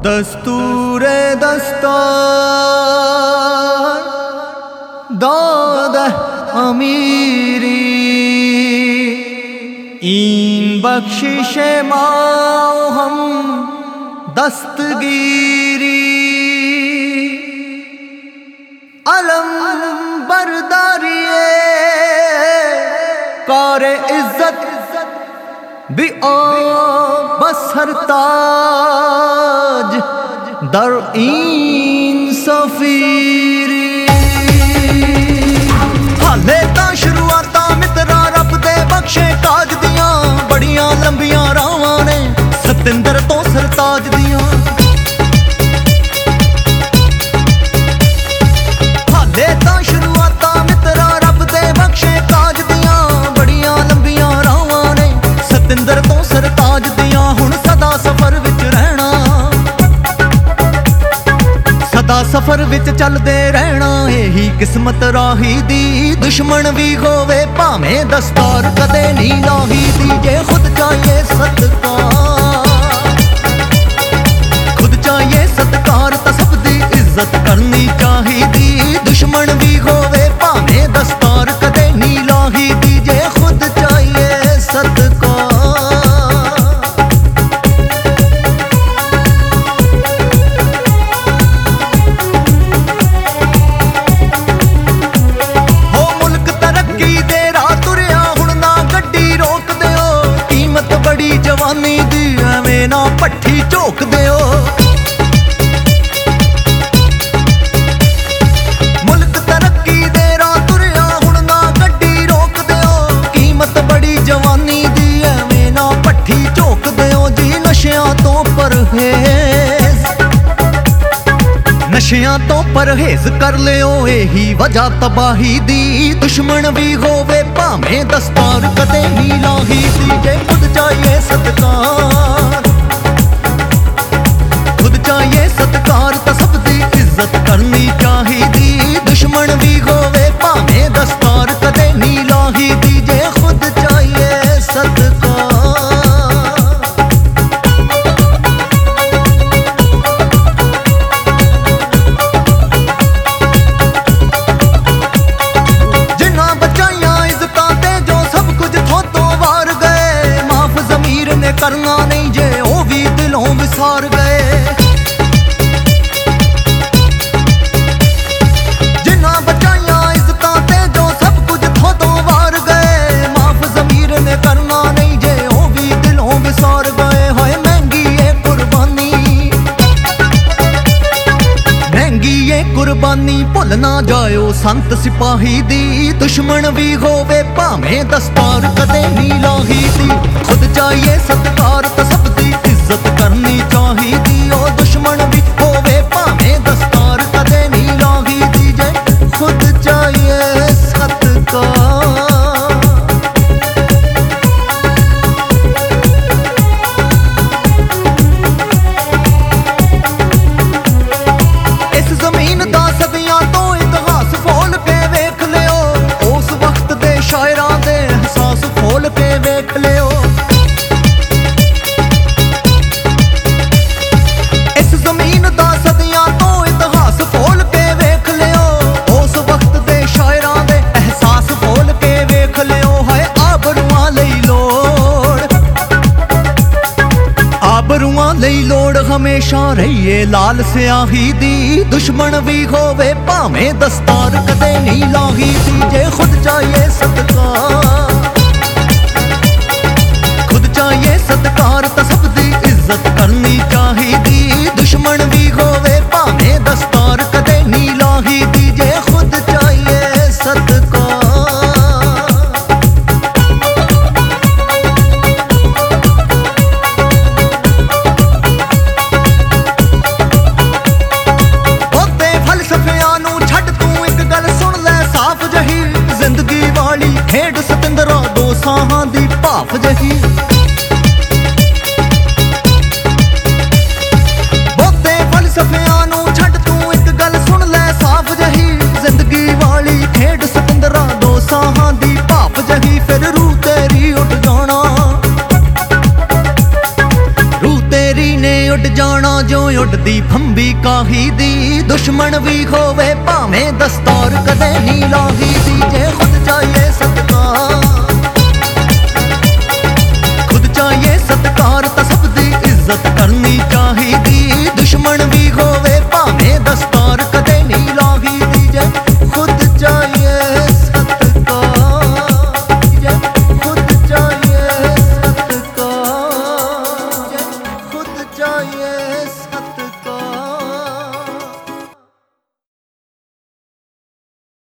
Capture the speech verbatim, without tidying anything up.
दस्तूरे दस्तार दाद अमीरी इन बख्शिश माओ हम दस्तगीरी अलम बरदारिए कारे इज्जत भी आ बसरताज दर इन सफीरी हाले तां शुरुआतां मित्रा रब दे बख्शे ताज दियां बड़ियां लंबियां रावां ने सतिंदर तो सरताज दियां हाले तां शुरुआतां मित्रा रब दे बख्शे ताज दियां बड़ियां लंबियां रावां ने सतिंदर तो सरताज दियां हुण सदा सफर विच रहना सदा सफर विच चलदे रहना यही किस्मत राही दी दुश्मन भी होवे भावें दस्तार कदे नहीं लाही दी जे खुद चाहिए सत्कार खुद चाहिए सत्कार तां सब दी इज्जत करनी चाहिदी दुश्मन भी होवे भावें दस्तार कदे नहीं लाही दी जे खुद चाहिए सत्कार जवानी दी एवें ना पट्ठी झोक दिओ मुल्क तरक्की दे राह तुरिया हुण ना गड्डी रोक दिओ कीमत बड़ी जवानी दी एवें ना पट्ठी झोक दिओ जी नशियां तो परहेज नशियां तो परहेज कर लियो यही वजह तबाही दी दुश्मन भी होवे भावें दस्तार कदे नहीं लाही दी जे खुद चाहिए सत्कार खुद चाहिए सत्कार तां सब दी इज्जत करनी चाहिदी दुश्मन भी होवे भावें दस्तार कदे नहीं लाही दी जे खुद चाहिए सत्कार करना नहीं जे ओ भी दिलों विसार गए जिन्हां बचाइयां इज्जतां ते जो सब कुछ थों वार गए माफ ज़मीर ने करना नहीं जे ओ भी दिलों विसार गए हाय महंगी है कुर्बानी महंगी है कुर्बानी भुल ना जाओ संत सिपाही दी दुश्मन भी होवे भावें दस्तार कदे नहीं लाही दी खुद चाहिए सत्कार तां सब दी इज्जत करनी चाहिदी ओ दुश्मन भी होवे भावें दस्तार कदे नहीं लाही दी जे खुद चाहिए सत्कार इस जमीन दा सदियां तो इतिहास फोल के वेख लियो उस वक्त दे शायरां दे एहसास फोल के वेख लियो लई लोड़ हमेशा रहिए लाल स्याही दी दुश्मन भी होवे भावें दस्तार कदे नहीं लाही दी जे खुद चाहिए सत्कार खुद चाहिए सत्कार तां सब दी इज्जत करनी चाहिदी दुश्मन भी होवे भावें दस्तार कदे नहीं लाही दी जे खुद चाहिए सत्कार खेड सतिंदरा दो साहां दी भाफ जही बहुते फलसफियां नूं छड्ड तू एक गल सुन लै साफ जही जिंदगी वाली खेड सतिंदरा दो साहां दी भाफ जही फिर रूह तेरी उठ जाना रूह तेरी ने उठ ਜਾਣਾ ਜੋ ਉੱਡਦੀ ਫੰਬੀ ਕਾਹੀ ਦੀ। ਦੁਸ਼ਮਣ ਵੀ ਹੋਵੇ ਭਾਵੇਂ ਦਸਤਾਰ ਕਦੇ ਨਹੀਂ ਲਾਹੀ ਦੀ। ਜੇ ਖੁਦ ਚਾਹੀਏ ਸਤ